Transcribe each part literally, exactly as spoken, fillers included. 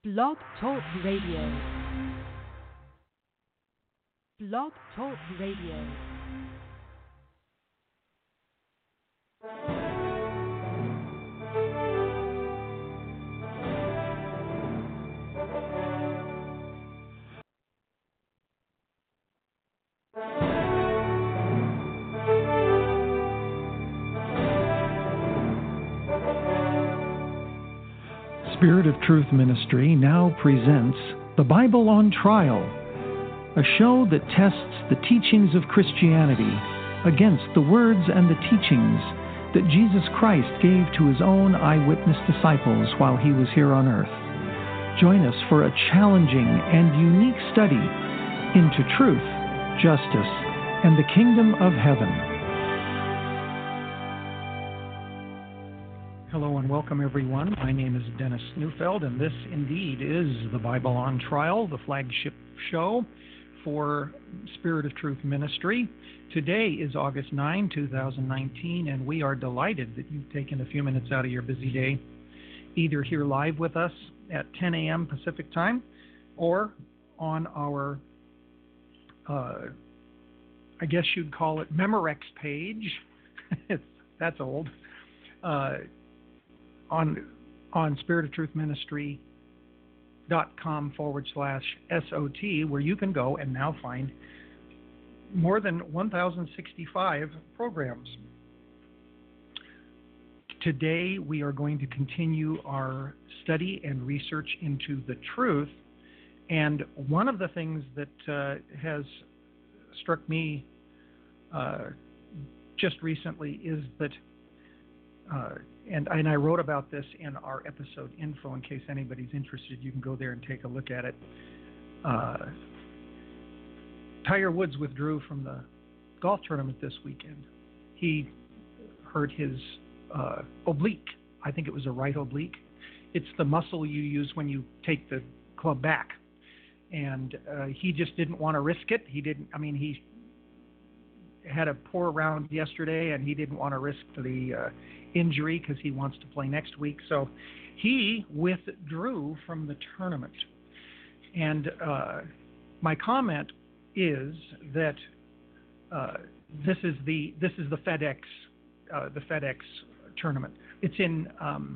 Blog Talk Radio. Blog Talk Radio. Spirit of Truth Ministry now presents The Bible on Trial, a show that tests the teachings of Christianity against the words and the teachings that Jesus Christ gave to his own eyewitness disciples while he was here on earth. Join us for a challenging and unique study into truth, justice, and the kingdom of heaven. Hello and welcome, everyone. My name is Dennis Neufeld, and this indeed is the Bible on Trial, the flagship show for Spirit of Truth Ministry. Today is August ninth, twenty nineteen, and we are delighted that you've taken a few minutes out of your busy day, either here live with us at ten a.m. Pacific time, or on our, uh, I guess you'd call it Memorex page. That's old. Uh, on on Spirit of Truth Ministry dot com forward slash S O T, where you can go and now find more than one thousand sixty-five programs. Today we are going to continue our study and research into the truth, and one of the things that uh, has struck me uh, just recently is that uh, And, and I wrote about this in our episode info in case anybody's interested. You can go there and take a look at it. Uh, Tiger Woods withdrew from the golf tournament this weekend. He hurt his uh, oblique. I think it was a right oblique. It's the muscle you use when you take the club back. And uh, he just didn't want to risk it. He didn't, I mean, he had a poor round yesterday, and he didn't want to risk the uh, injury because he wants to play next week. So he withdrew from the tournament. And uh, my comment is that uh, this is the this is the FedEx uh, the FedEx tournament. It's in um,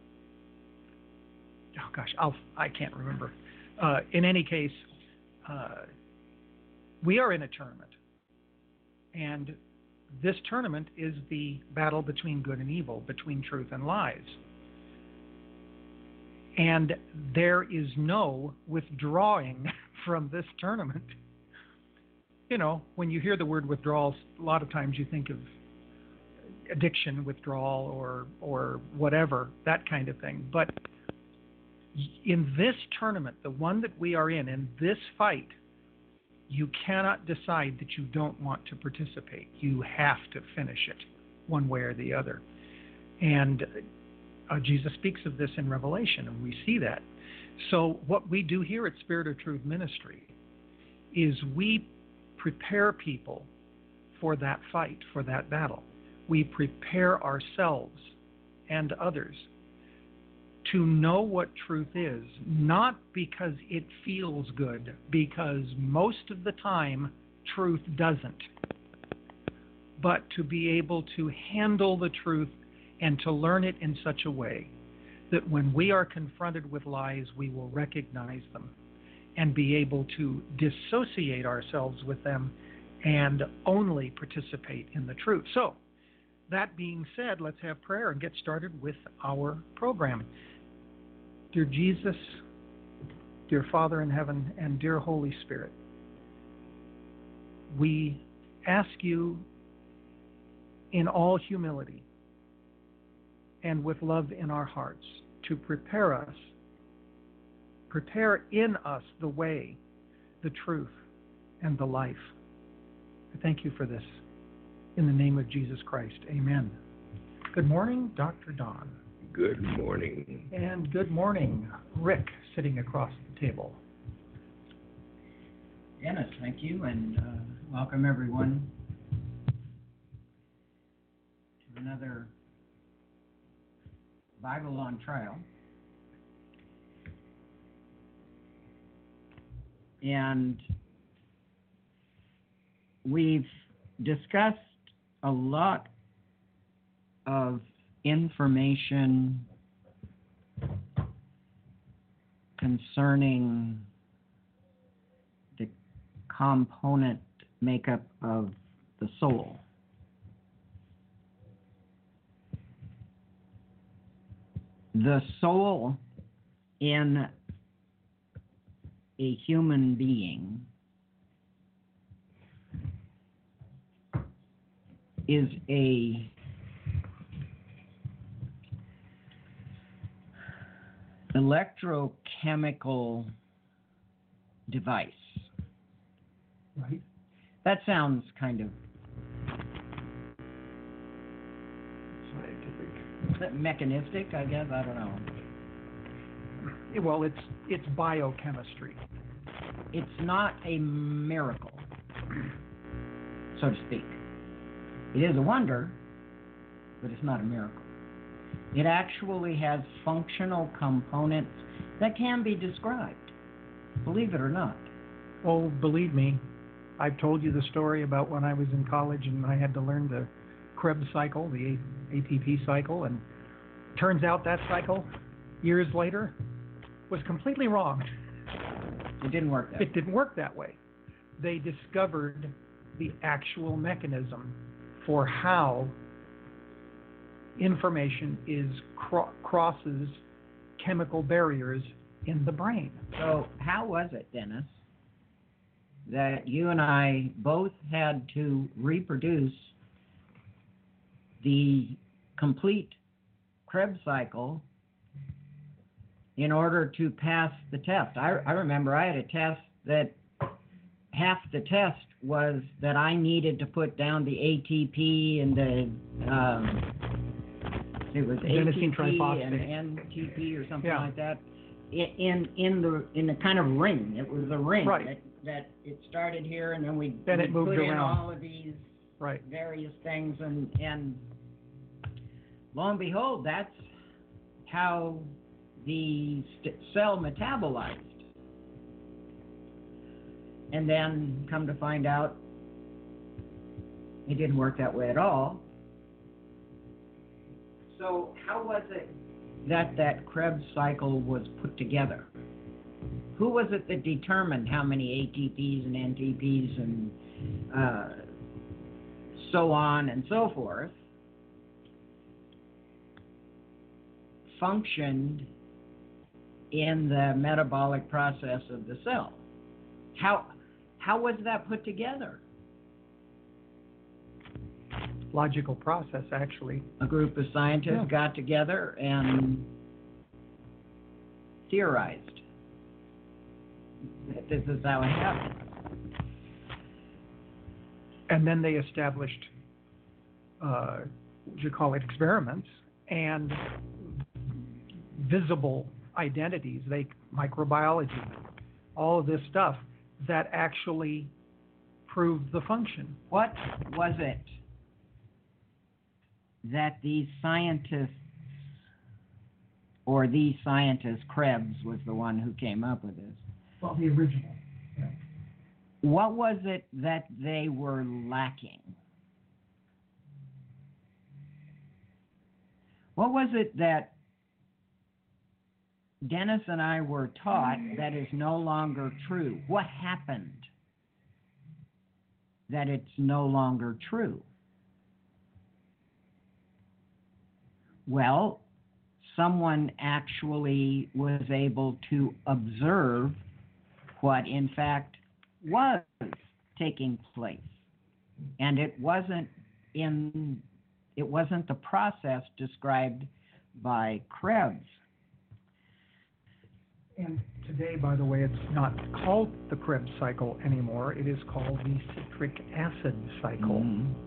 oh gosh, I'll I can't remember. Uh, in any case, uh, we are in a tournament. And this tournament is the battle between good and evil, between truth and lies. And there is no withdrawing from this tournament. You know, when you hear the word withdrawal, a lot of times you think of addiction withdrawal or or whatever, that kind of thing. But in this tournament, the one that we are in, in this fight, you cannot decide that you don't want to participate. You have to finish it one way or the other. And uh, Jesus speaks of this in Revelation, and we see that. So what we do here at Spirit of Truth Ministry is we prepare people for that fight, for that battle. We prepare ourselves and others to know what truth is, not because it feels good, because most of the time truth doesn't, but to be able to handle the truth and to learn it in such a way that when we are confronted with lies, we will recognize them and be able to dissociate ourselves with them and only participate in the truth. So, that being said, let's have prayer and get started with our program. Dear Jesus, dear Father in heaven, and dear Holy Spirit, we ask you in all humility and with love in our hearts to prepare us, prepare in us the way, the truth, and the life. I thank you for this. In the name of Jesus Christ, amen. Good morning, Doctor Don. Good morning. And good morning, Rick, sitting across the table. Dennis, thank you, and uh, welcome everyone to another Bible on Trial. and we've discussed a lot of information concerning the component makeup of the soul. The soul in a human being is a electrochemical device. Right. That sounds kind of Scientific. mechanistic, I guess. I don't know. Well, it's it's biochemistry. It's not a miracle, so to speak. It is a wonder, but it's not a miracle. It actually has functional components that can be described, believe it or not. Oh, believe me, I've told you the story about when I was in college and I had to learn the Krebs cycle, the A T P cycle, and turns out that cycle, years later, was completely wrong. It didn't work that It way. didn't work that way. They discovered the actual mechanism for how information is cro- crosses chemical barriers in the brain. So how was it, Dennis, that you and I both had to reproduce the complete Krebs cycle in order to pass the test? I, I remember I had a test that half the test was that I needed to put down the A T P and the um, it was Adenosine A T P triphosphate. and N T P or something Yeah. like that in in the in the kind of ring. It was a ring Right. that, that it started here and then we Then we it moved put in around. all of these Right. various things, and and lo and behold, that's how the st- cell metabolized. And then come to find out it didn't work that way at all. So how was it that that Krebs cycle was put together? Who was it that determined how many A T Ps and N T Ps and uh, so on and so forth functioned in the metabolic process of the cell? How how was that put together? Logical process, actually. A group of scientists Yeah. got together and theorized that this is how it happened. And then they established, uh, what you call it, experiments and visible identities, they microbiology, all of this stuff that actually proved the function. What was it that these scientists, or the scientist, Krebs was the one who came up with this, Well, the original. what was it that they were lacking? What was it that Dennis and I were taught that is no longer true? What happened that it's no longer true? Well, someone actually was able to observe what in fact was taking place. And it wasn't in it wasn't the process described by Krebs. And today, by the way, it's not called the Krebs cycle anymore. It is called the citric acid cycle.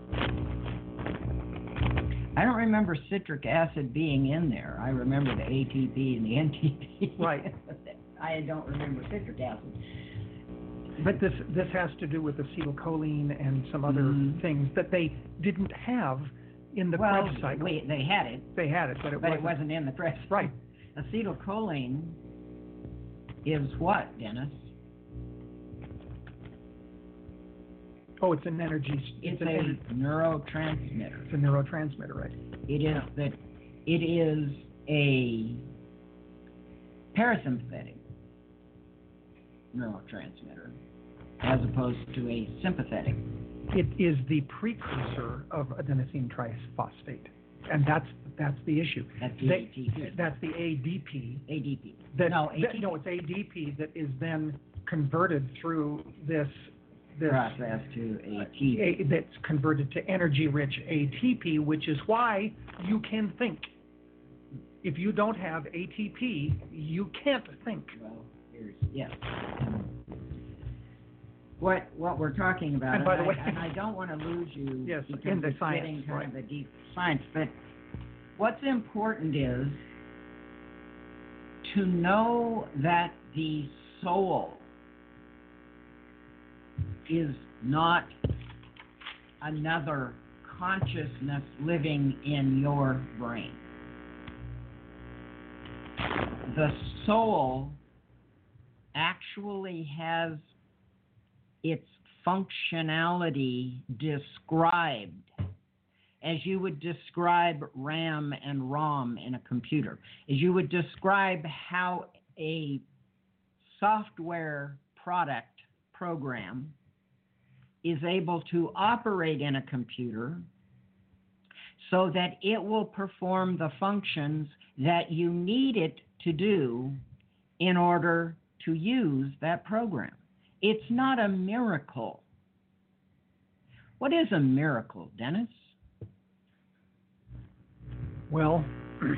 I don't remember citric acid being in there. I remember the A T P and the N T P. Right. I don't remember citric acid. But this this has to do with acetylcholine and some other Mhm. things that they didn't have in the well, Krebs cycle. wait, they had it, They had it, but it but wasn't. it wasn't in the Krebs. Right. Acetylcholine is what, Dennis? Oh, it's an energy. It's, It's an a ener- neurotransmitter. it's a neurotransmitter, right? It is that it is a parasympathetic neurotransmitter as opposed to a sympathetic. It is the precursor of adenosine triphosphate, and that's that's the issue. That's the They- A T P. That's the A D P. A D P. That, No, that- A T P. no, it's A D P that is then converted through this this Process to A T P. a, that's converted to energy-rich A T P, which is why you can think. If you don't have A T P, you can't think. Well, here's, yes. What what we're talking about, And by the I, way- and I don't want to lose you Yes, because in the it's science, getting kind right. of a deep science, but what's important is to know that the soul is not another consciousness living in your brain. The soul actually has its functionality described as you would describe RAM and ROM in a computer, as you would describe how a software product program is able to operate in a computer so that it will perform the functions that you need it to do in order to use that program. It's not a miracle. What is a miracle, Dennis? Well,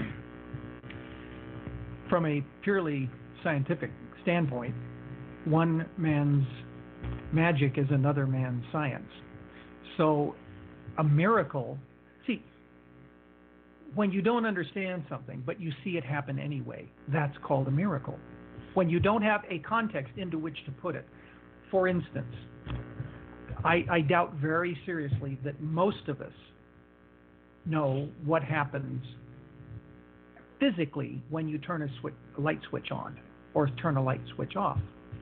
from a purely scientific standpoint, one man's magic is another man's science. So a miracle, see, when you don't understand something, but you see it happen anyway, that's called a miracle. When you don't have a context into which to put it. For instance, I, I doubt very seriously that most of us know what happens physically when you turn a, switch, a light switch on or turn a light switch off.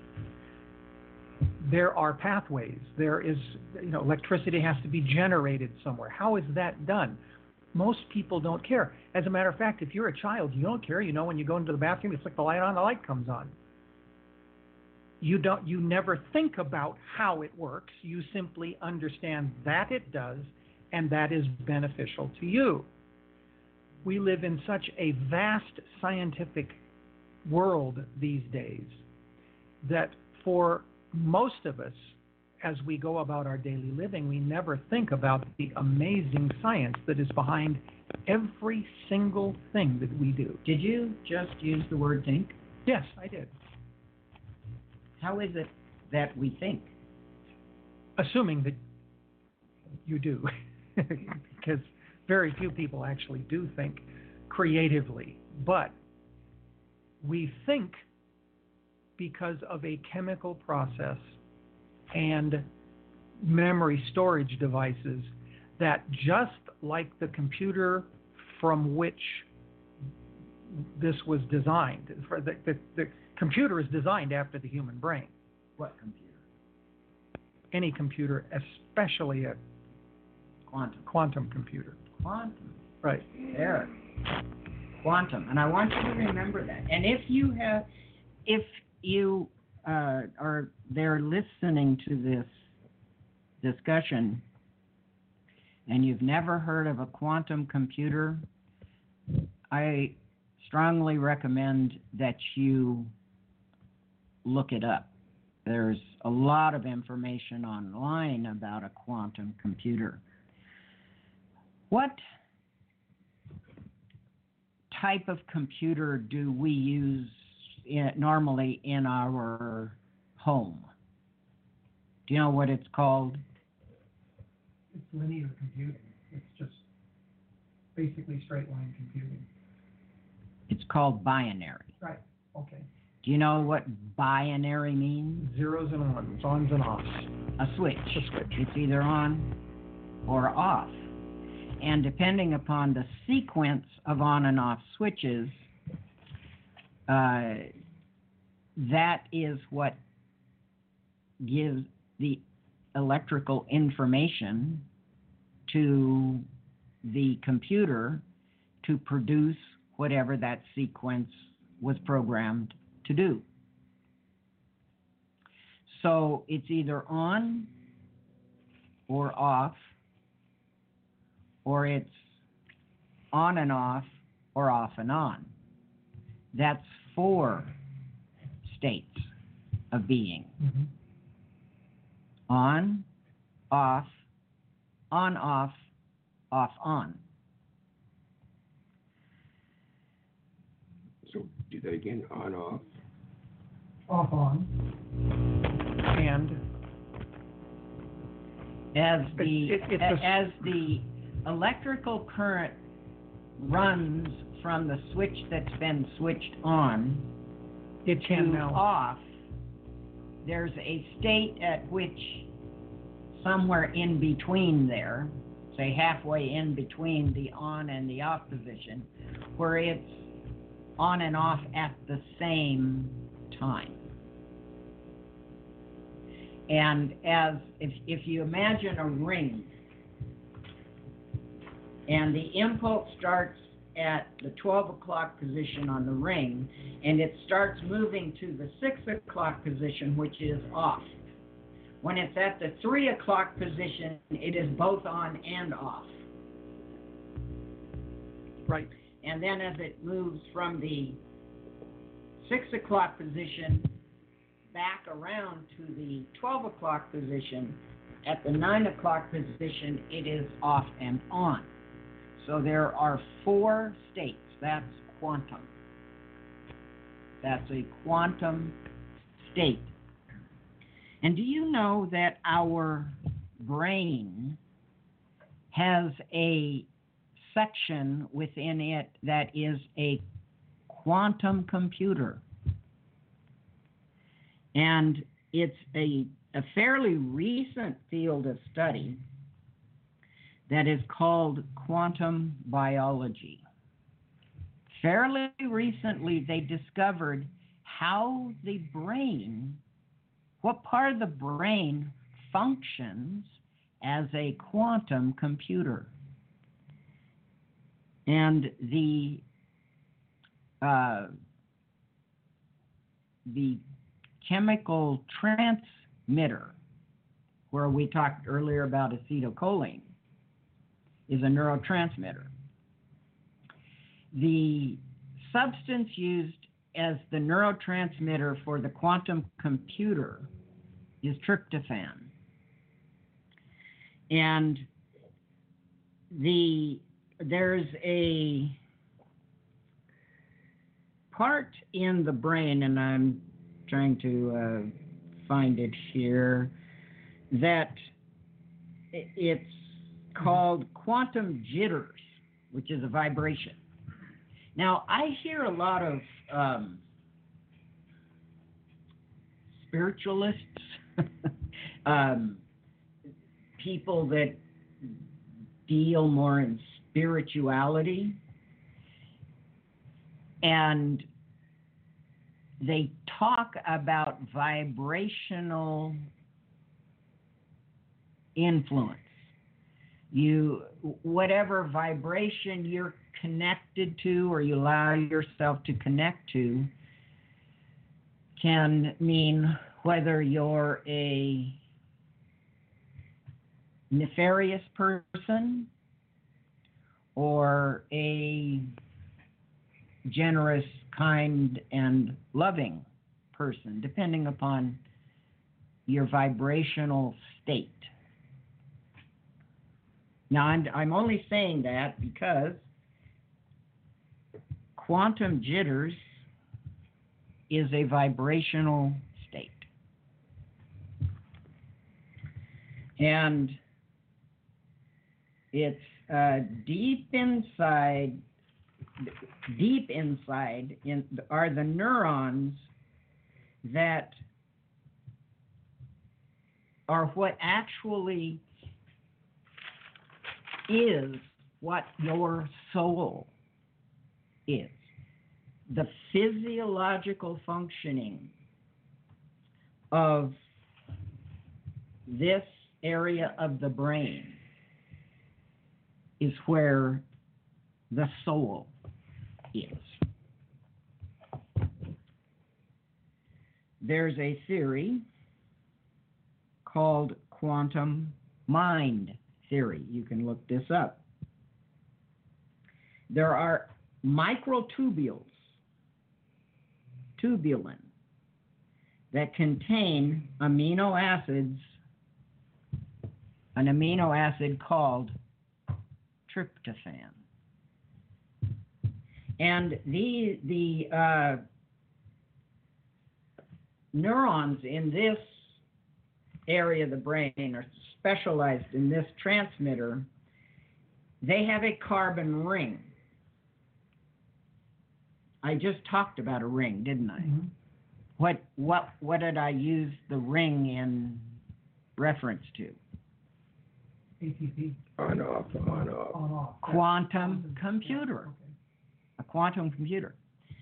There are pathways. There is, you know, electricity has to be generated somewhere. How is that done? Most people don't care. As a matter of fact, if you're a child, you don't care. You know, when you go into the bathroom, you flick the light on, the light comes on. You don't. You never think about how it works. You simply understand that it does, and that is beneficial to you. We live in such a vast scientific world these days that for most of us, as we go about our daily living, we never think about the amazing science that is behind every single thing that we do. Did you just use the word think? Yes, I did. How is it that we think? Assuming that you do, because very few people actually do think creatively. But we think because of a chemical process and memory storage devices that, just like the computer from which this was designed, for the, the, the computer is designed after the human brain. What computer? Any computer, especially a Quantum. quantum computer. Quantum. Right. There. Quantum. And I want you to remember that. And if you have, if you uh, are there listening to this discussion and you've never heard of a quantum computer, I strongly recommend that you look it up. There's a lot of information online about a quantum computer. What type of computer do we use in, normally in our home? Do you know what it's called? It's linear computing. It's just basically straight line computing. It's called binary. Right. Okay. Do you know what binary means? Zeros and ones, ons and offs. A switch. It's a switch. It's either on or off. And depending upon the sequence of on and off switches, uh, that is what gives the electrical information to the computer to produce whatever that sequence was programmed to do. So it's either on or off, or it's on and off, or off and on. That's four states of being. Mm-hmm. On, off, on, off, off, on. So do that again, on, off. Off, on. And as the It- it- it's a- a- as the electrical current runs from the switch that's been switched on it can to now. off, there's a state at which somewhere in between there, say halfway in between the on and the off position, where it's on and off at the same time. And as if if you imagine a ring, and the impulse starts at the twelve o'clock position on the ring, and it starts moving to the six o'clock position, which is off. When it's at the three o'clock position, it is both on and off. Right. And then as it moves from the six o'clock position back around to the twelve o'clock position, at the nine o'clock position, it is off and on. So there are four states. That's quantum. That's a quantum state. And do you know that our brain has a section within it that is a quantum computer? And it's a, a fairly recent field of study that is called quantum biology. Fairly recently, they discovered how the brain, what part of the brain functions as a quantum computer. And the uh, the chemical transmitter, where we talked earlier about acetylcholine, is a neurotransmitter. The substance used as the neurotransmitter for the quantum computer is tryptophan. And the there's a part in the brain, and I'm trying to uh, find it here, that it's called quantum jitters, which is a vibration. Now, I hear a lot of um, spiritualists, um, people that deal more in spirituality, and they talk about vibrational influence. You, whatever vibration you're connected to or you allow yourself to connect to, can mean whether you're a nefarious person or a generous, kind, and loving person, depending upon your vibrational state. Now, I'm, I'm only saying that because quantum jitters is a vibrational state. And it's uh, deep inside, deep inside in, are the neurons that are what actually is what your soul is. The physiological functioning of this area of the brain is where the soul is. There's a theory called quantum mind theory. You can look this up. There are microtubules, tubulin, that contain amino acids, an amino acid called tryptophan. And the, the uh, neurons in this area of the brain are specialized in this transmitter. They have a carbon ring. I just talked about a ring, didn't I? Mm-hmm. What what what did I use the ring in reference to? A T P. On, off, on, off. On, off. Quantum computer. Okay. A quantum computer.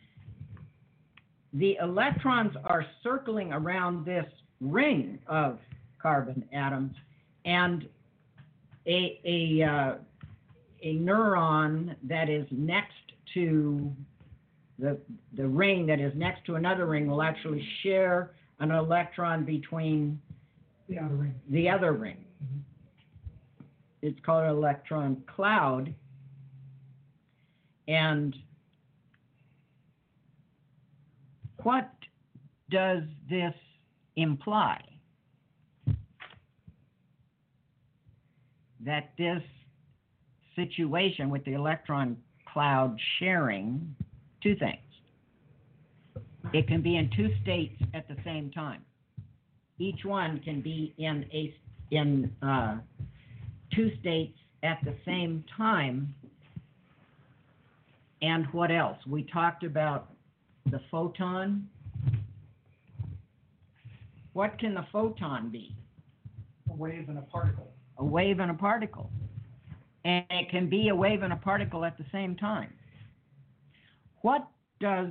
The electrons are circling around this ring of carbon atoms, and a a uh, a neuron that is next to the the ring that is next to another ring will actually share an electron between The outer ring. the other ring. Mm-hmm. It's called an electron cloud, and what does this imply? That this situation with the electron cloud sharing two things. It can be in two states at the same time. Each one can be in a in uh, two states at the same time. And what else? We talked about the photon. What can the photon be? A wave and a particle. A wave and a particle. And it can be a wave and a particle at the same time. What does,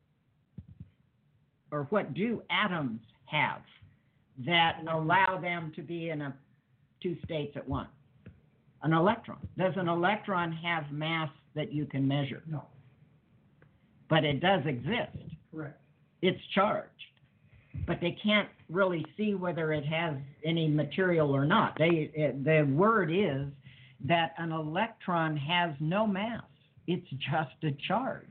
or what do atoms have that allow them to be in a, two states at once? An electron. Does an electron have mass that you can measure? No. But it does exist. Correct. It's charged. But they can't really see whether it has any material or not. They, it, the word is that an electron has no mass. It's just a charge.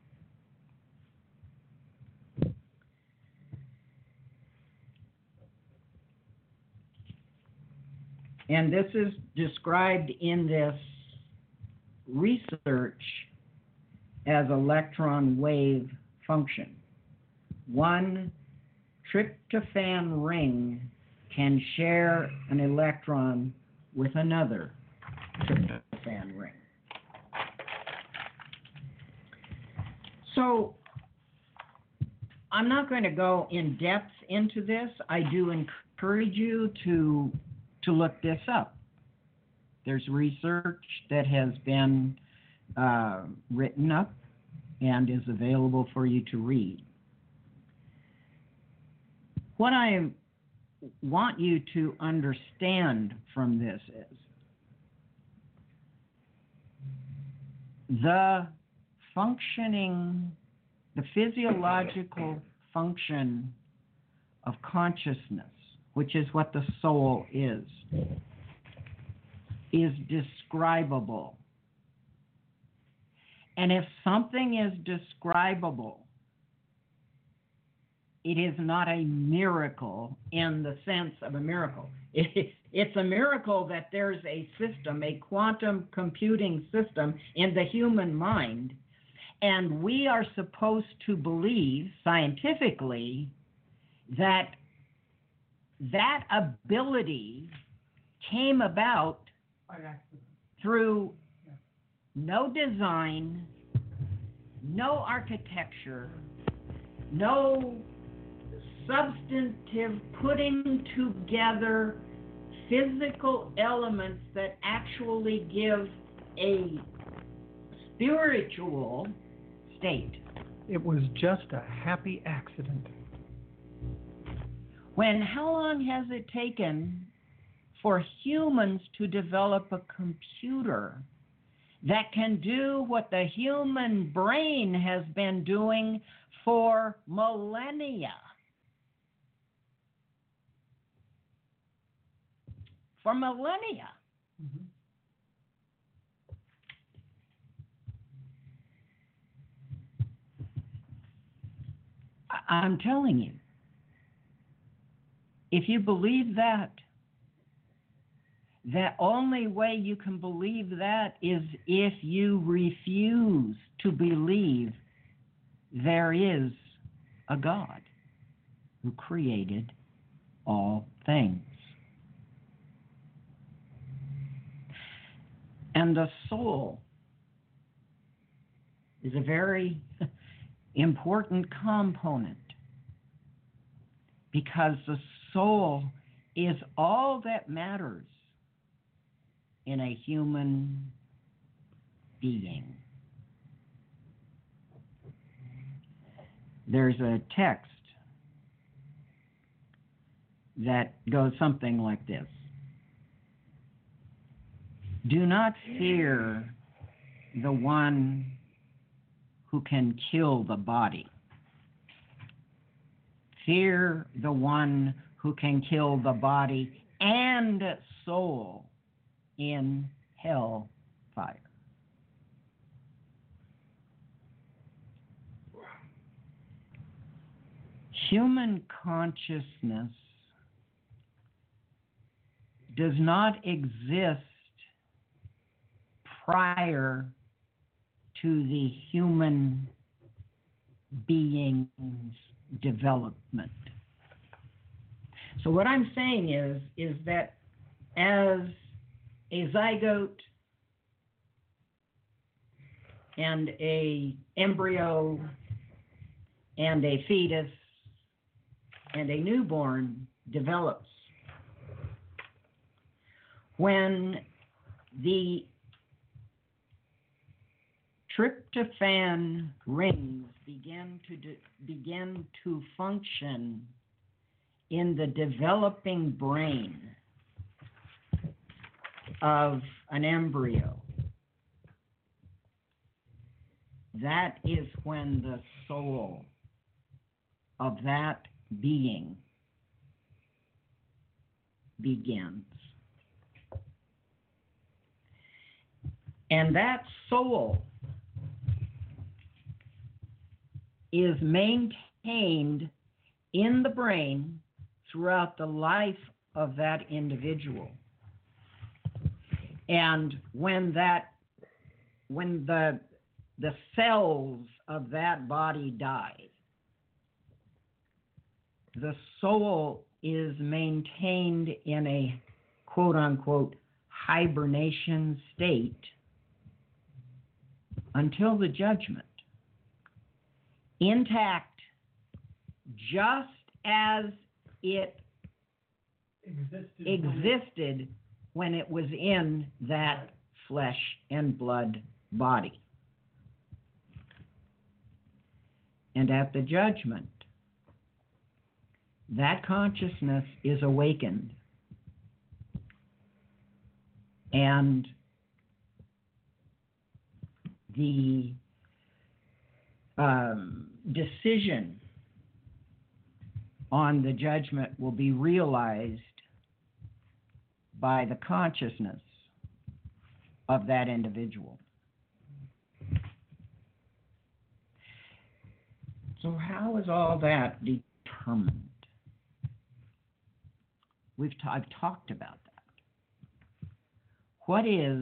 And this is described in this research as electron wave function. One tryptophan ring can share an electron with another tryptophan ring. So I'm not going to go in depth into this. I do encourage you to to look this up. There's research that has been uh, written up and is available for you to read. What I want you to understand from this is the functioning, the physiological function of consciousness, which is what the soul is, is describable. And if something is describable, it is not a miracle in the sense of a miracle. It, it's a miracle that there's a system, a quantum computing system in the human mind, and we are supposed to believe scientifically that that ability came about By accident. through Yeah. no design, no architecture, no substantive putting together physical elements that actually give a spiritual state. It was just a happy accident. When how long has it taken for humans to develop a computer that can do what the human brain has been doing for millennia. For millennia. Mm-hmm. I- I'm telling you, if you believe that, the only way you can believe that is if you refuse to believe there is a God who created all things. And the soul is a very important component, because the soul is all that matters in a human being. There's a text that goes something like this: do not fear the one who can kill the body. Fear the one who can kill the body and soul in hell fire. Human consciousness does not exist prior to the human being's development. So what I'm saying is, is that as a zygote and a embryo and a fetus and a newborn develops, when the tryptophan rings begin to de- begin to function in the developing brain of an embryo, that is when the soul of that being begins. And that soul is maintained in the brain throughout the life of that individual. And when that, when the the cells of that body die, the soul is maintained in a quote unquote hibernation state until the judgment, intact, just as it existed, existed when it was in that flesh and blood body. And at the judgment, that consciousness is awakened, and the um, decision on the judgment will be realized by the consciousness of that individual. So how is all that determined? We've t- I've talked about that. What is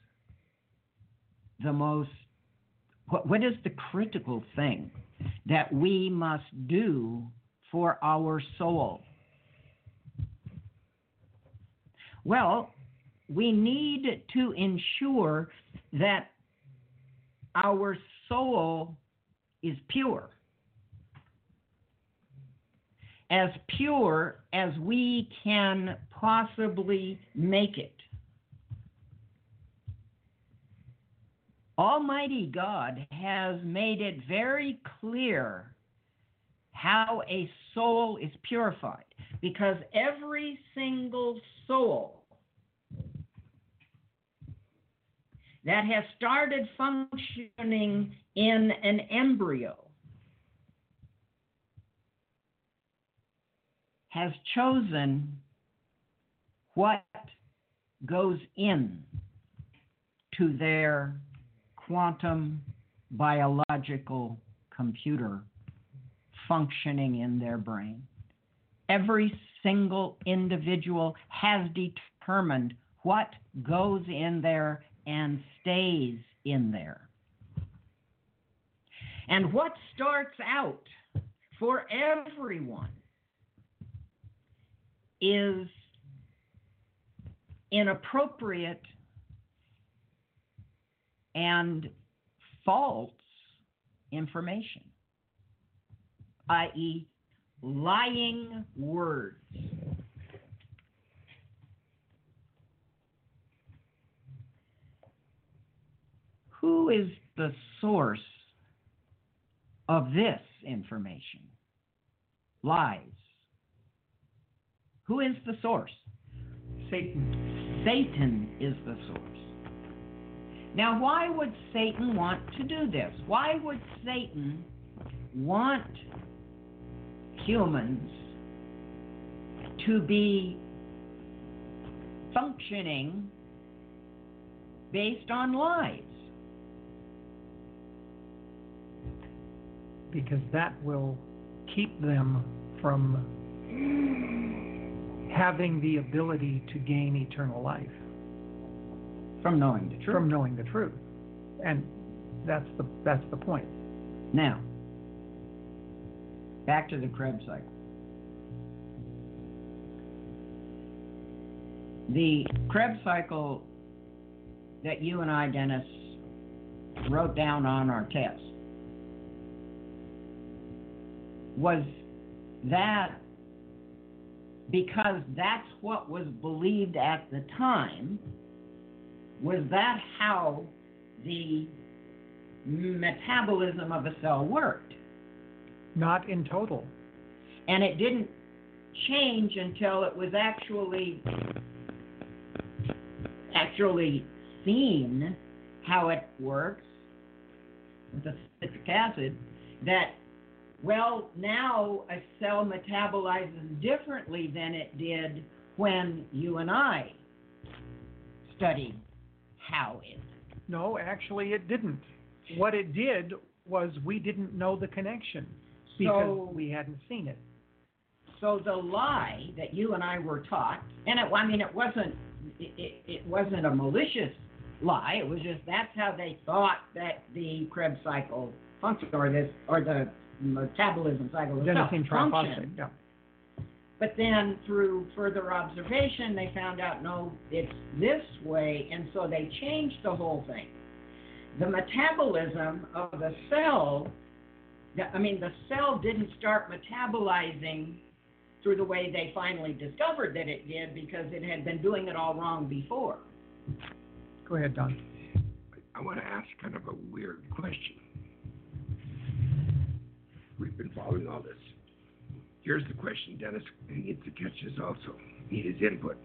the most, what, what is the critical thing that we must do for our soul? Well, we need to ensure that our soul is pure. As pure as we can possibly make it. Almighty God has made it very clear how a soul is purified, because every single soul that has started functioning in an embryo has chosen what goes in to their quantum biological computer functioning in their brain. Every single individual has determined what goes in there and stays in there. And what starts out for everyone is inappropriate and false information, that is lying words. Who is the source of this information? Lies. Who is the source? Satan. Satan is the source. Now, why would Satan want to do this? Why would Satan want humans to be functioning based on lies? Because that will keep them from having the ability to gain eternal life. From knowing the truth. From knowing the truth. And that's the that's the point. Now, back to the Krebs cycle. The Krebs cycle that you and I, Dennis, wrote down on our test was that because that's what was believed at the time. Was that how the metabolism of a cell worked? Not in total. And it didn't change until it was actually actually seen how it works with the citric acid, that, well, now a cell metabolizes differently than it did when you and I studied how it. No, actually it didn't. What it did was we didn't know the connection because So- we hadn't seen it. So the lie that you and I were taught, and it, I mean, it wasn't, it, it, it wasn't a malicious lie. It was just that's how they thought that the Krebs cycle functioned, or this, or the metabolism cycle itself Adenosine triphosphate. functioned. Yeah. But then through further observation, they found out, no, it's this way, and so they changed the whole thing. The metabolism of the cell, I mean, the cell didn't start metabolizing through the way they finally discovered that it did, because it had been doing it all wrong before. Go ahead, Don. I want to ask kind of a weird question. We've been following all this. Here's the question, Dennis. He needs to catch this also. Need his input.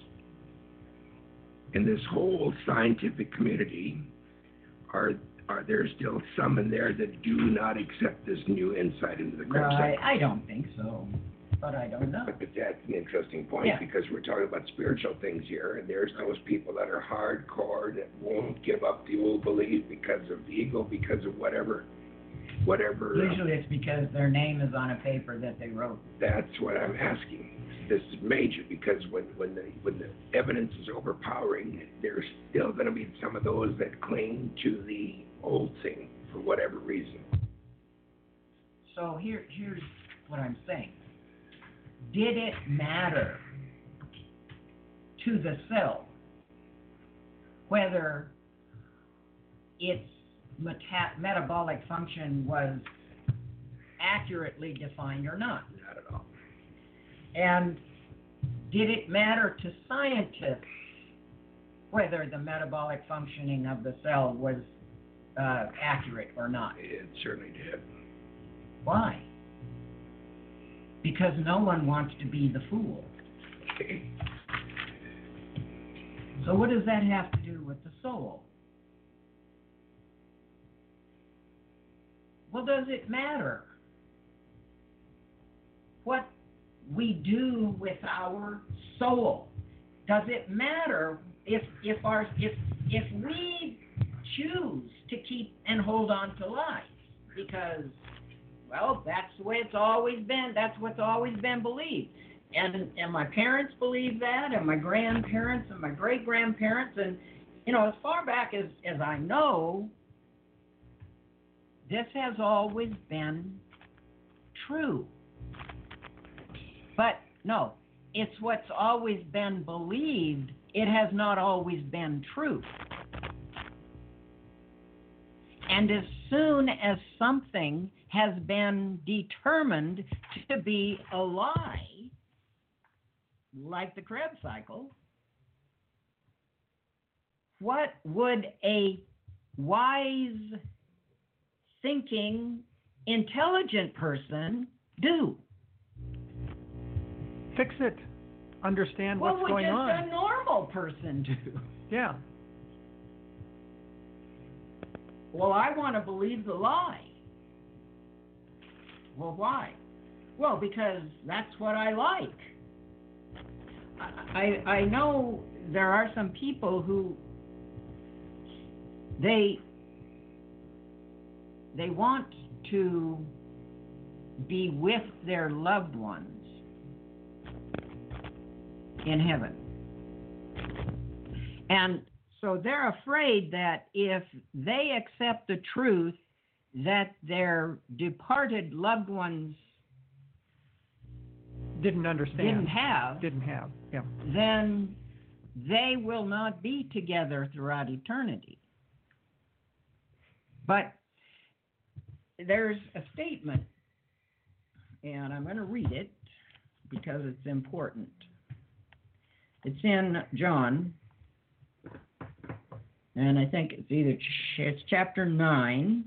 In this whole scientific community, are are there still some in there that do not accept this new insight into the No, Krebs I, cycle? I don't think so, but I don't know. But that's an interesting point, Yeah. because we're talking about spiritual things here, and there's those people that are hardcore that won't give up the old belief because of ego, because of whatever, whatever. uh, Usually it's because their name is on a paper that they wrote. That's what I'm asking. This is major, because when when the when the evidence is overpowering, there's still going to be some of those that cling to the old thing for whatever reason. So here, here's what I'm saying. Did it matter to the cell whether its meta- metabolic function was accurately defined or not? Not at all. And did it matter to scientists whether the metabolic functioning of the cell was uh, accurate or not? It certainly did. Why? Because no one wants to be the fool. Okay. So what does that have to do with the soul? Well, does it matter what we do with our soul? Does it matter if if our if if we choose to keep and hold on to lies? Because, well, that's the way it's always been. That's what's always been believed. And and my parents believed that, and my grandparents and my great grandparents, and you know, as far back as, as I know, this has always been true. But no, it's what's always been believed. It has not always been true. And as soon as something has been determined to be a lie, like the Krebs cycle, what would a wise, thinking, intelligent person do? Fix it. Understand What what's would going just on. a normal person do? Yeah. Well, I want to believe the lie. Well, why? Well, because that's what I like. I I know there are some people who they they want to be with their loved ones in heaven. And so they're afraid that if they accept the truth that their departed loved ones Didn't understand. didn't have, Didn't have. Yeah. then they will not be together throughout eternity. But there's a statement, and I'm going to read it because it's important. It's in John, and I think it's either ch- it's chapter nine,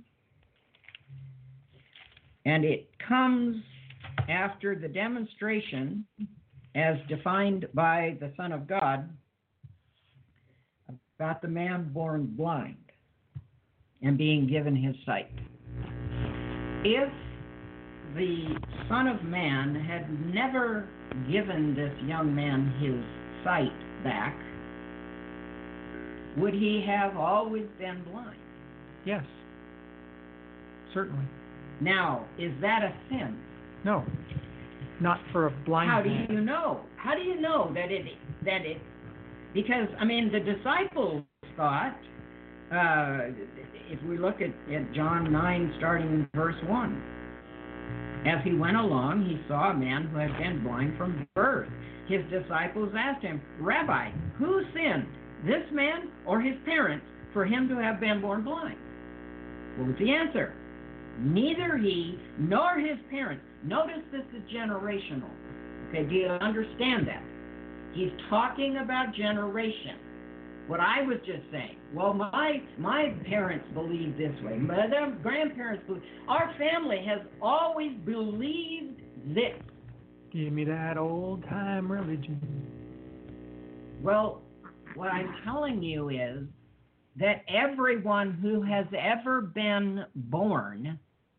and it comes after the demonstration as defined by the Son of God about the man born blind and being given his sight. If the Son of Man had never given this young man his sight back, would he have always been blind? Yes. Certainly. Now, is that a sin? No. Not for a blind How do man. you know? How do you know that it that it? Because I mean, the disciples thought. Uh, if we look at, at John nine, starting in verse one, as he went along, he saw a man who had been blind from birth. His disciples asked him, "Rabbi, who sinned, this man or his parents, for him to have been born blind?" What was the answer? Neither he nor his parents. Notice this is generational. Okay, do you understand that? He's talking about generation. What I was just saying. Well, my my parents believe this way. My their grandparents believe. Our family has always believed this. Give me that old time religion. Well, what I'm telling you is that everyone who has ever been born,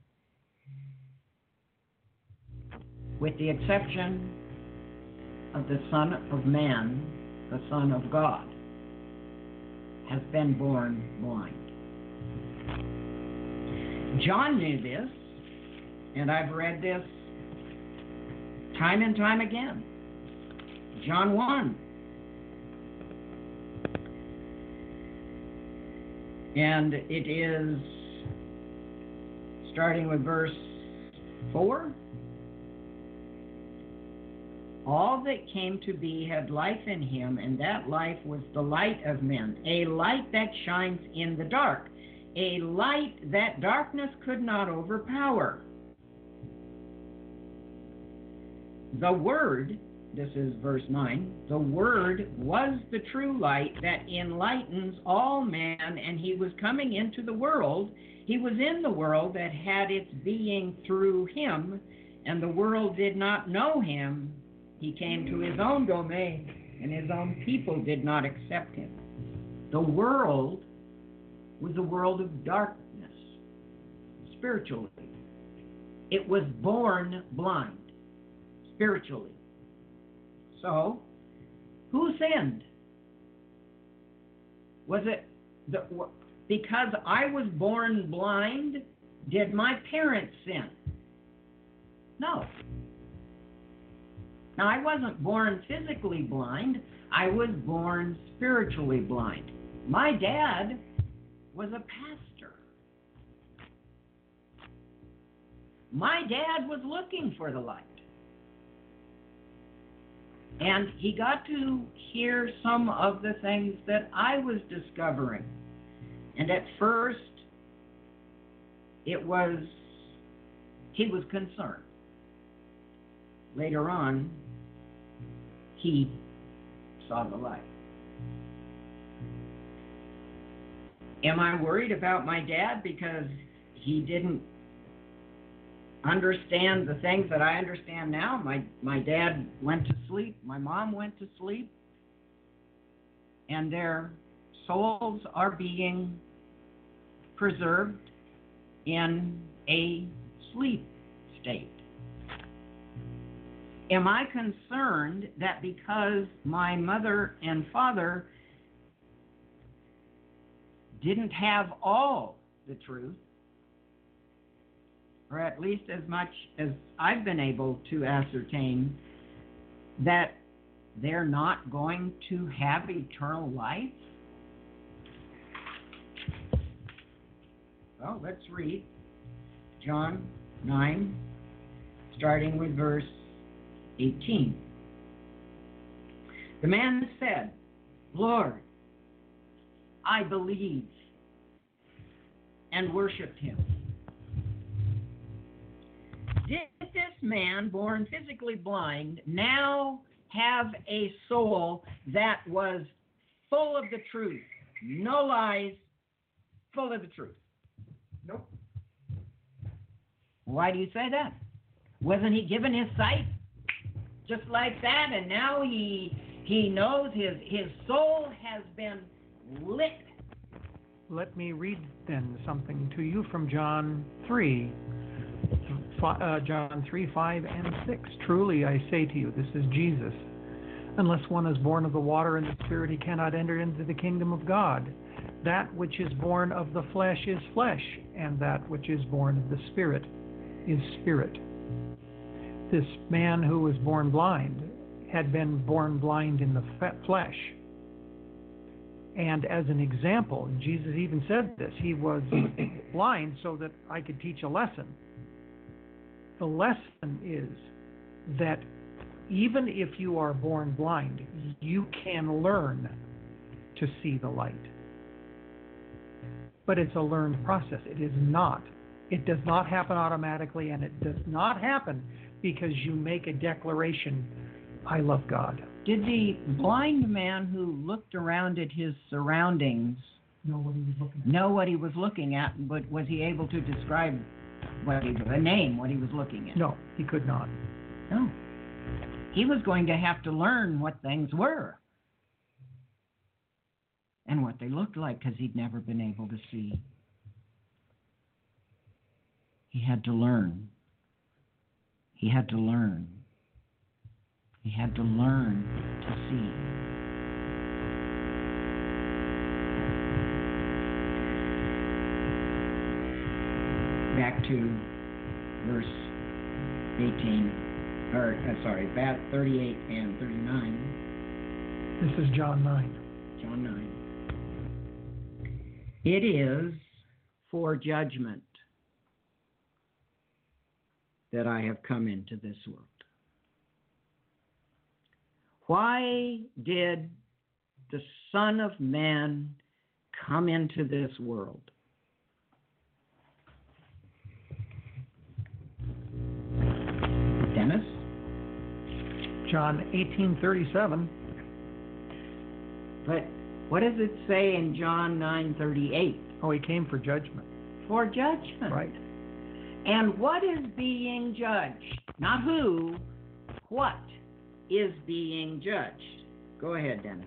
with the exception of the Son of Man, the Son of God, has been born blind. John knew this, and I've read this time and time again. John one. And it is starting with verse four. All that came to be had life in him, and that life was the light of men, a light that shines in the dark, a light that darkness could not overpower. The Word, this is verse nine, the Word was the true light that enlightens all men, and he was coming into the world. He was in the world that had its being through him, and the world did not know him. He came to his own domain, and his own people did not accept him. The world was a world of darkness, spiritually. It was born blind, spiritually. So, who sinned? Was it the, because I was born blind, did my parents sin? No. Now, I wasn't born physically blind. I was born spiritually blind. My dad was a pastor. My dad was looking for the light. And he got to hear some of the things that I was discovering. And at first, it was, he was concerned. Later on, he saw the light. Am I worried about my dad because he didn't understand the things that I understand now? My my dad went to sleep. My mom went to sleep. And their souls are being preserved in a sleep state. Am I concerned that because my mother and father didn't have all the truth, or at least as much as I've been able to ascertain, that they're not going to have eternal life? Well, let's read John nine, starting with verse eighteen. The man said, Lord, I believe, and worshipped him. Did this man, born physically blind, now have a soul that was full of the truth? No lies, full of the truth. Nope. Why do you say that? Wasn't he given his sight just like that, and now he he knows his his soul has been lit? Let me read then something to you from John three, uh, John three, five, and six. Truly I say to you, this is Jesus, unless one is born of the water and the Spirit, he cannot enter into the kingdom of God. That which is born of the flesh is flesh, and that which is born of the Spirit is spirit. This man who was born blind had been born blind in the flesh. And as an example, Jesus even said this, he was blind so that I could teach a lesson. The lesson is that even if you are born blind, you can learn to see the light. But it's a learned process. It is not. It does not happen automatically, and it does not happen because you make a declaration, I love God. Did the blind man who looked around at his surroundings know what he was looking at? Know what he was looking at, but was he able to describe what he was, a name, what he was looking at? No, he could not. No. He was going to have to learn what things were and what they looked like because he'd never been able to see. He had to learn. He had to learn. He had to learn to see. Back to verse eighteen, or uh, sorry, back thirty-eight and thirty-nine. This is John nine. John nine. It is for judgment that I have come into this world. Why did the Son of Man come into this world? Dennis? John eighteen thirty-seven. But what does it say in John nine thirty-eight? Oh, he came for judgment. For judgment. Right. And what is being judged? Not who, what is being judged? Go ahead, Dennis.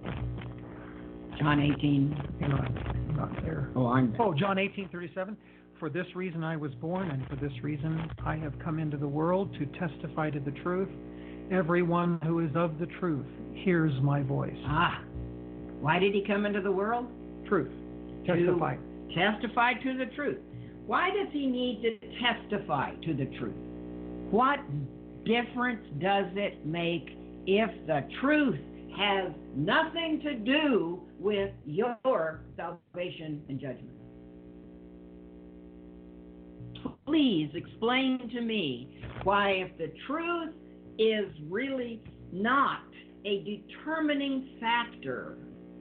John eighteen. Hang on, I'm not there. Oh, I'm. Oh, John eighteen thirty-seven. For this reason I was born, and for this reason I have come into the world to testify to the truth. Everyone who is of the truth hears my voice. Ah, why did he come into the world? Truth. Testify. To testify to the truth. Why does he need to testify to the truth? What difference does it make if the truth has nothing to do with your salvation and judgment? Please explain to me why, if the truth is really not a determining factor,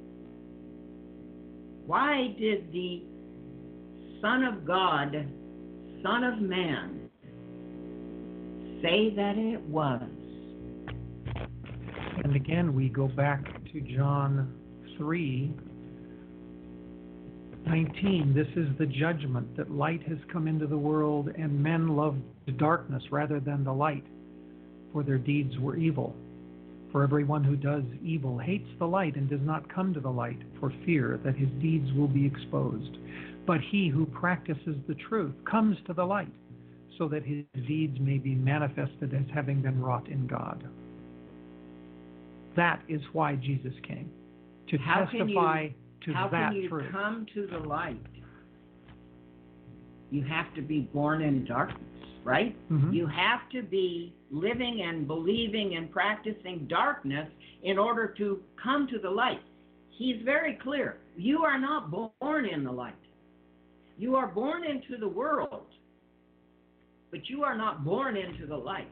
why did the Son of God, Son of Man, say that it was? And again, we go back to John three nineteen. This is the judgment, that light has come into the world, and men loved darkness rather than the light, for their deeds were evil. For everyone who does evil hates the light and does not come to the light, for fear that his deeds will be exposed. But he who practices the truth comes to the light, so that his deeds may be manifested as having been wrought in God. That is why Jesus came, to How testify can you, to how that can you truth. come to the light? You have to be born in darkness, right? Mhm. You have to be living and believing and practicing darkness in order to come to the light. He's very clear. You are not born in the light. You are born into the world, but you are not born into the light.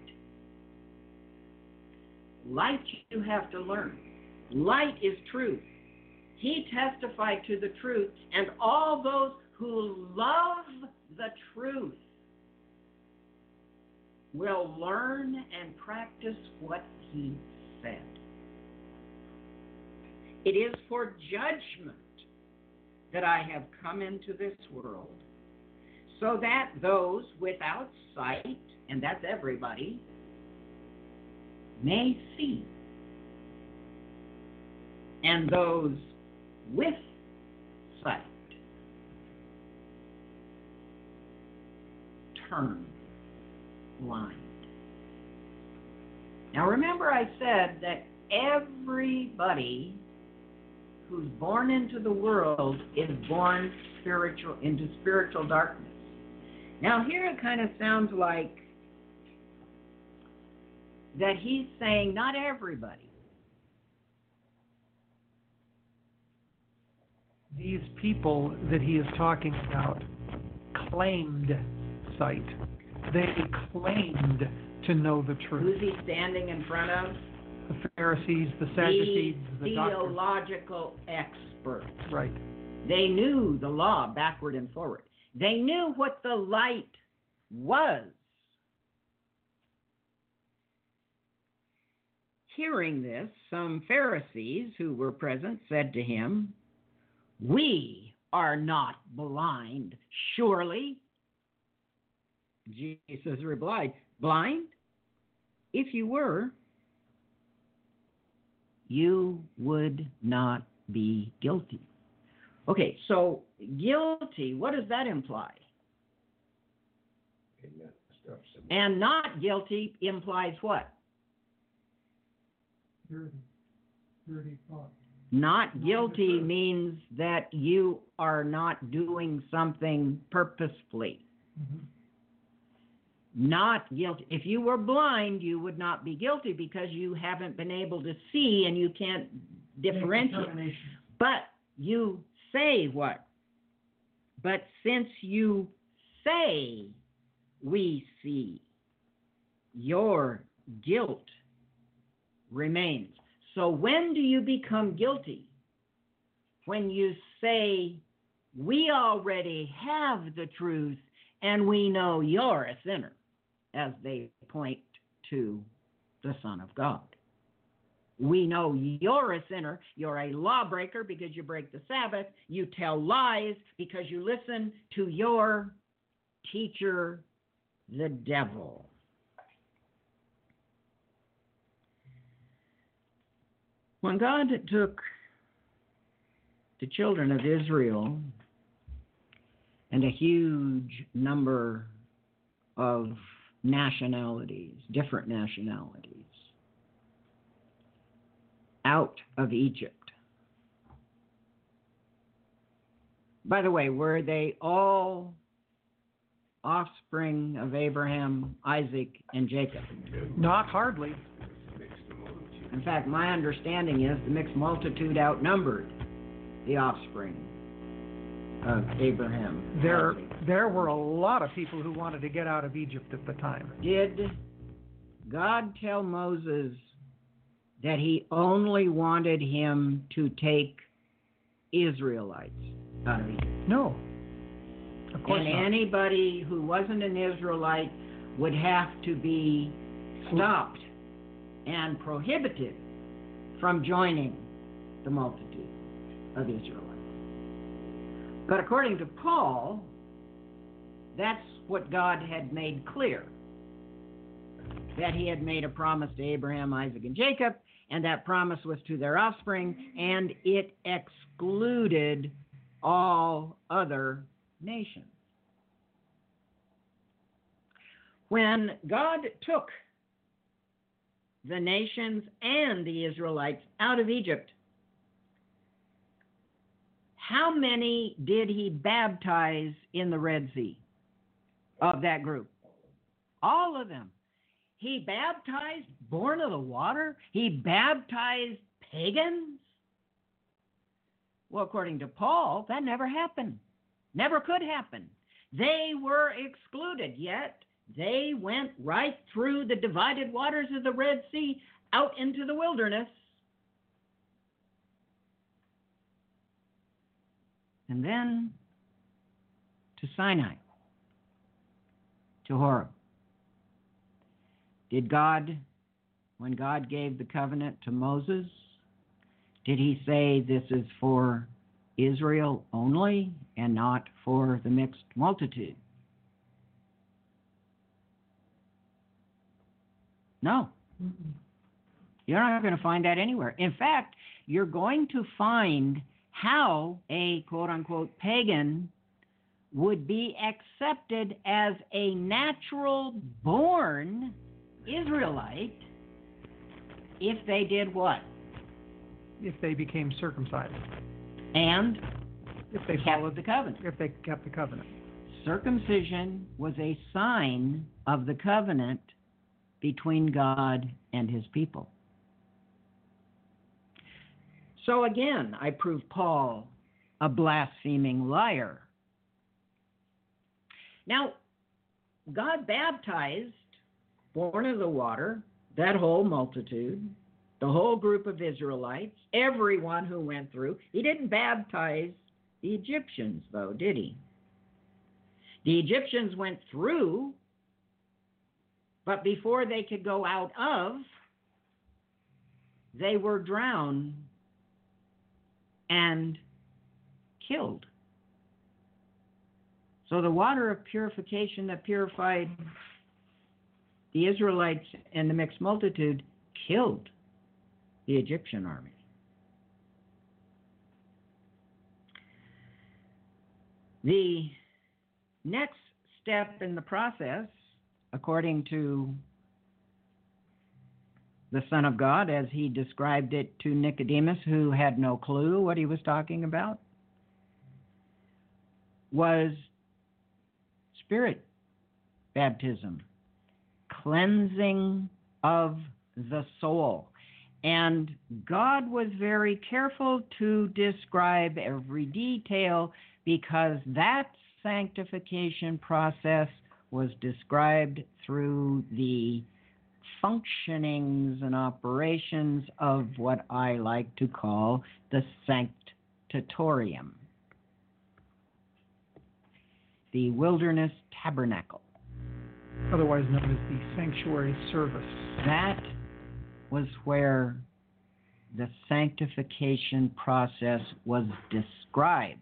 Light you have to learn. Light is truth. He testified to the truth, and all those who love the truth will learn and practice what he said. It is for judgment that I have come into this world, so that those without sight, and that's everybody, may see, and those with sight turn blind. Now remember, I said that everybody who's born into the world is born spiritual into spiritual darkness. Now here it kind of sounds like that he's saying not everybody. These people that he is talking about claimed sight. They claimed to know the Who's truth. he standing in front of? The Pharisees, the Sadducees, the the doctors. theological experts. Right. They knew the law backward and forward. They knew what the light was. Hearing this, some Pharisees who were present said to him, "We are not blind, surely?" Jesus replied, "Blind? If you were, you would not be guilty." Okay, so guilty, what does that imply? And not guilty implies what? Dirty. Dirty thought. Not guilty means that you are not doing something purposefully. Mm-hmm. Not guilty. If you were blind, you would not be guilty because you haven't been able to see and you can't differentiate. But you say what? But since you say we see, your guilt remains. So when do you become guilty? When you say, we already have the truth and we know you're a sinner, as they point to the Son of God. We know you're a sinner, you're a lawbreaker because you break the Sabbath, you tell lies because you listen to your teacher, the devil. When God took the children of Israel and a huge number of nationalities, different nationalities, out of Egypt. By the way, were they all offspring of Abraham, Isaac, and Jacob? Not hardly. In fact, my understanding is the mixed multitude outnumbered the offspring of Abraham. There, Isaac. there were a lot of people who wanted to get out of Egypt at the time. Did God tell Moses that he only wanted him to take Israelites out of Egypt? No. Of course And not. anybody who wasn't an Israelite would have to be stopped and prohibited from joining the multitude of Israelites. But according to Paul, that's what God had made clear. That he had made a promise to Abraham, Isaac, and Jacob, and that promise was to their offspring, and it excluded all other nations. When God took the nations and the Israelites out of Egypt, how many did he baptize in the Red Sea of that group? All of them. He baptized born of the water. He baptized pagans. Well, according to Paul, that never happened. Never could happen. They were excluded, yet they went right through the divided waters of the Red Sea out into the wilderness. And then to Sinai, to Horeb. Did God, when God gave the covenant to Moses, did he say this is for Israel only and not for the mixed multitude? No. Mm-mm. You're not going to find that anywhere. In fact, you're going to find how a quote-unquote pagan would be accepted as a natural-born Israelite if they did what? If they became circumcised. And if they kept followed the covenant. If they kept the covenant. Circumcision was a sign of the covenant between God and his people. So again, I prove Paul a blaspheming liar. Now, God baptized, born of the water, that whole multitude, the whole group of Israelites, everyone who went through. He didn't baptize the Egyptians, though, did he? The Egyptians went through, but before they could go out of, they were drowned and killed. So the water of purification that purified the Israelites and the mixed multitude killed the Egyptian army. The next step in the process, according to the Son of God, as he described it to Nicodemus, who had no clue what he was talking about, was spirit baptism, cleansing of the soul. And God was very careful to describe every detail because that sanctification process was described through the functionings and operations of what I like to call the sanctatorium, the wilderness tabernacle. Otherwise known as the sanctuary service. That was where the sanctification process was described.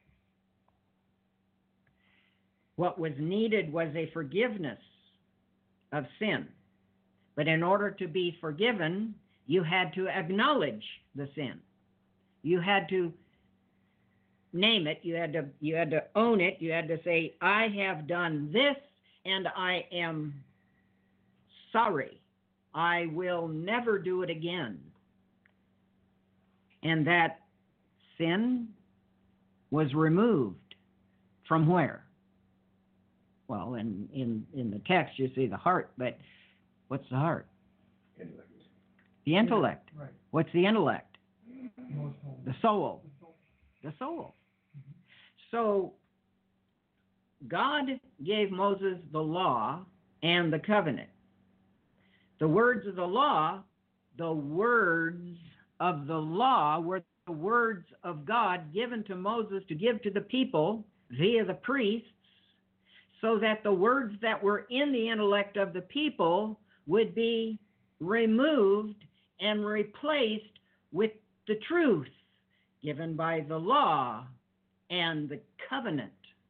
What was needed was a forgiveness of sin. But in order to be forgiven, you had to acknowledge the sin. You had to name it. You had to you had to own it. You had to say, I have done this and I am sorry. I will never do it again. And that sin was removed from where? Well, in, in, in the text you see the heart, but what's the heart? Intellect. The intellect. Right. What's the intellect? Most holy. The soul. The soul. So God gave Moses the law and the covenant. The words of the law, the words of the law were the words of God given to Moses to give to the people via the priests, so that the words that were in the intellect of the people would be removed and replaced with the truth given by the law and the covenant.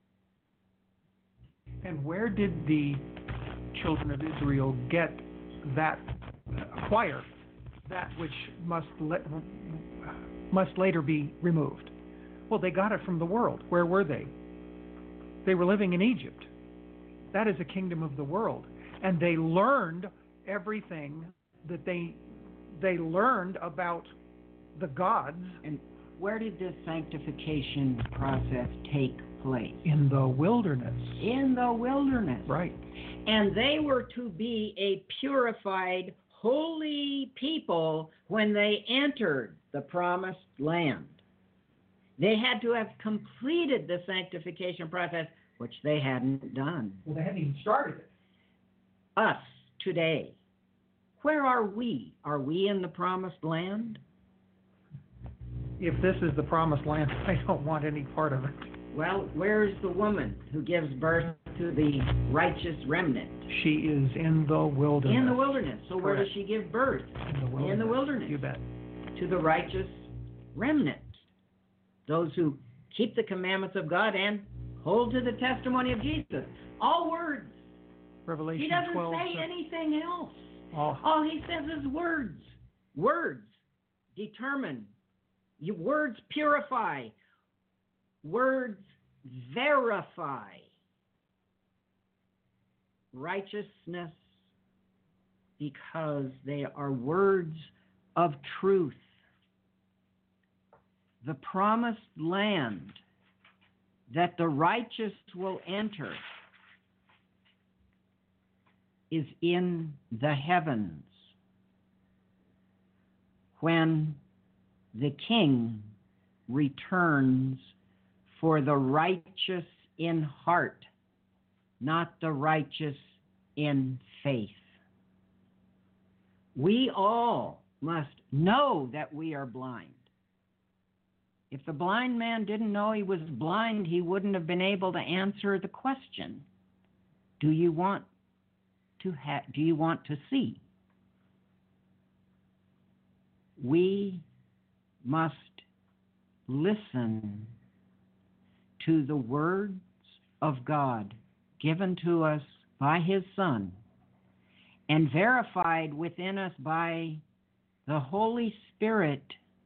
And where did the children of Israel get that, acquire that which must le- must later be removed? Well, they got it from the world. Where were they? They were living in Egypt. That is a kingdom of the world. And they learned everything that they they learned about the gods. And where did this sanctification process take place? In the wilderness. In the wilderness. Right. And they were to be a purified, holy people when they entered the promised land. They had to have completed the sanctification process, which they hadn't done. Well, they hadn't even started it. Us today, where are we? Are we in the promised land? If this is the promised land, I don't want any part of it. Well, where's the woman who gives birth to the righteous remnant? She is in the wilderness. In the wilderness. So where Correct. does she give birth? In the wilderness. In the wilderness. You bet. To the righteous remnant. Those who keep the commandments of God and hold to the testimony of Jesus. All words. Revelation He doesn't twelve. say anything else. All, All he says is words. Words determine. Your words purify. Words verify. Righteousness, because they are words of truth. The promised land that the righteous will enter is in the heavens, when the King returns for the righteous in heart, not the righteous in faith. We all must know that we are blind. If the blind man didn't know he was blind, he wouldn't have been able to answer the question, do you want to ha- do you want to see? We must listen to the words of God given to us by His Son and verified within us by the Holy Spirit,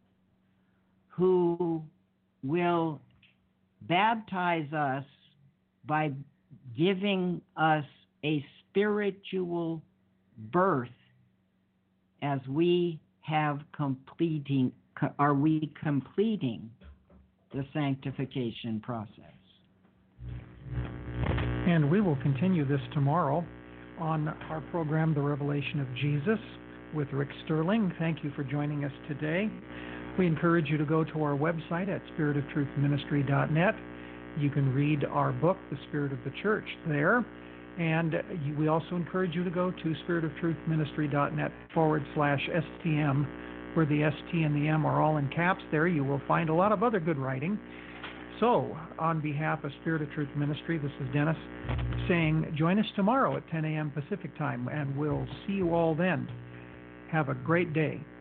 who will baptize us by giving us a spiritual birth as we have completing are we completing the sanctification process. And we will continue this tomorrow on our program, The Revelation of Jesus, with Rick Sterling. Thank you for joining us today. We encourage you to go to our website at spirit of truth ministry dot net. You can read our book, The Spirit of the Church, there. And we also encourage you to go to spirit of truth ministry dot net forward slash S T M, where the S T and the M are all in caps. There you will find a lot of other good writing. So, on behalf of Spirit of Truth Ministry, this is Dennis saying join us tomorrow at ten a.m. Pacific Time, and we'll see you all then. Have a great day.